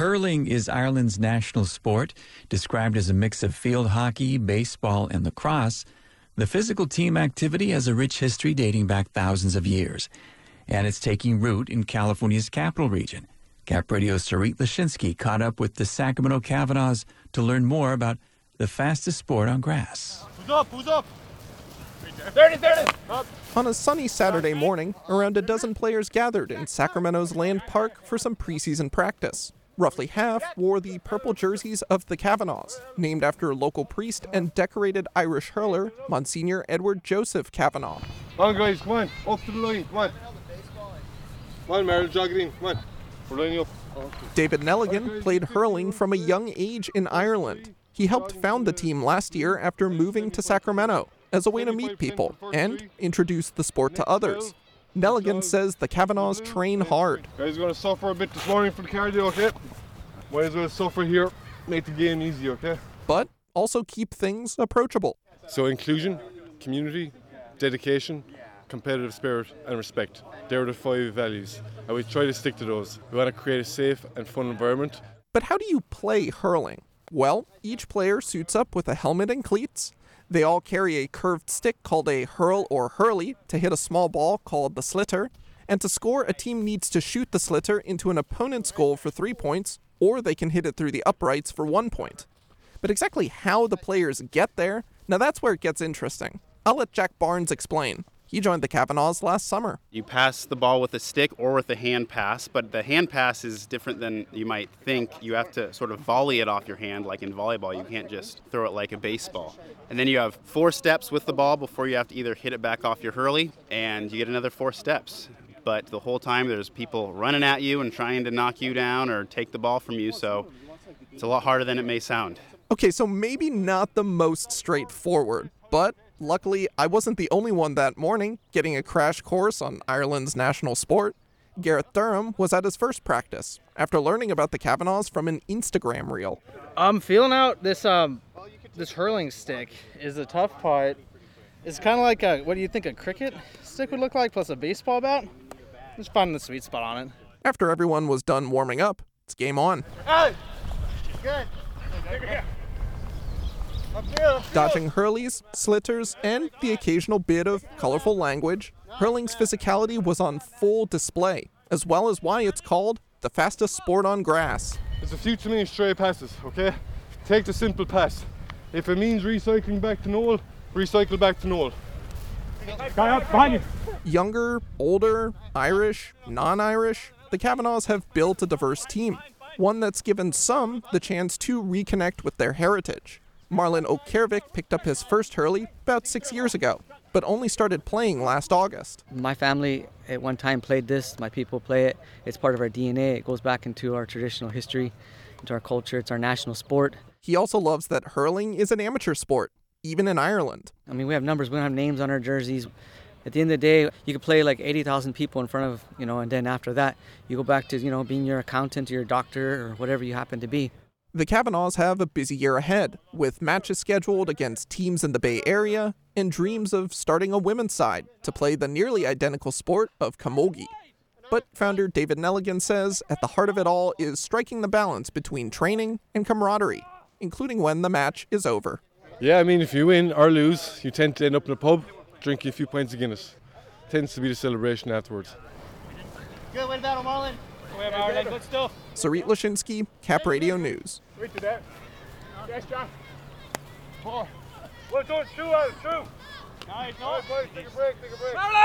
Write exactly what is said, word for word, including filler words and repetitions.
Hurling is Ireland's national sport. Described as a mix of field hockey, baseball, and lacrosse, the physical team activity has a rich history dating back thousands of years, and it's taking root in California's capital region. Cap Radio's Sarit Lashinsky caught up with the Sacramento Cavanaghs to learn more about the fastest sport on grass. Who's up? Who's up? thirty, thirty. Up. On a sunny Saturday morning, around a dozen players gathered in Sacramento's Land Park for some preseason practice. Roughly half wore the purple jerseys of the Cavanaghs, named after local priest and decorated Irish hurler, Monsignor Edward Joseph Kavanagh. Come on, guys, come on. Up to the line, come on. Come on, Meryl, jog it in, come on. We're lining up. David Nelligan played hurling from a young age in Ireland. He helped found the team last year after moving to Sacramento as a way to meet people and introduce the sport to others. Nelligan says the Cavanaghs train hard. Guys are going to suffer a bit this morning for the cardio, okay? Might as well suffer here, make the game easy, okay? But also keep things approachable. So inclusion, community, dedication, competitive spirit, and respect. They're the five values, and we try to stick to those. We want to create a safe and fun environment. But how do you play hurling? Well, each player suits up with a helmet and cleats. They all carry a curved stick called a hurl or hurley to hit a small ball called the slitter. And to score, a team needs to shoot the slitter into an opponent's goal for three points, or they can hit it through the uprights for one point. But exactly how the players get there, now that's where it gets interesting. I'll let Jack Barnes explain. He joined the Cavanaghs last summer. You pass the ball with a stick or with a hand pass, but the hand pass is different than you might think. You have to sort of volley it off your hand like in volleyball. You can't just throw it like a baseball. And then you have four steps with the ball before you have to either hit it back off your hurley, and you get another four steps. But the whole time there's people running at you and trying to knock you down or take the ball from you, so it's a lot harder than it may sound. Okay, so maybe not the most straightforward, but luckily, I wasn't the only one that morning getting a crash course on Ireland's national sport. Gareth Durham was at his first practice after learning about the Cavanaghs from an Instagram reel. I'm feeling out this um this hurling stick is the tough part. It's kind of like a, what do you think a cricket stick would look like plus a baseball bat? Just finding the sweet spot on it. After everyone was done warming up, it's game on. Hey! Good. Dodging hurleys, slitters, and the occasional bit of colorful language, hurling's physicality was on full display, as well as why it's called the fastest sport on grass. There's a few too many stray passes, okay? Take the simple pass. If it means recycling back to Noel, recycle back to Noel. Guy out behind you. Younger, older, Irish, non-Irish, the Cavanaghs have built a diverse team, one that's given some the chance to reconnect with their heritage. Marlon O'Kervick picked up his first hurley about six years ago, but only started playing last August. My family at one time played this. My people play it. It's part of our D N A. It goes back into our traditional history, into our culture. It's our national sport. He also loves that hurling is an amateur sport, even in Ireland. I mean, we have numbers. We don't have names on our jerseys. At the end of the day, you could play like eighty thousand people in front of, you know, and then after that, you go back to, you know, being your accountant or your doctor or whatever you happen to be. The Cavanaghs have a busy year ahead, with matches scheduled against teams in the Bay Area and dreams of starting a women's side to play the nearly identical sport of camogie. But founder David Nelligan says at the heart of it all is striking the balance between training and camaraderie, including when the match is over. Yeah, I mean, if you win or lose, you tend to end up in a pub, drink a few pints of Guinness. Tends to be the celebration afterwards. Good win battle, Marlon. Good stuff. Sarit Lashinsky, Cap Radio News. Wait to that. Yes, John. Four. One, two, two out, two. Nice, nice. Take a break, take a break.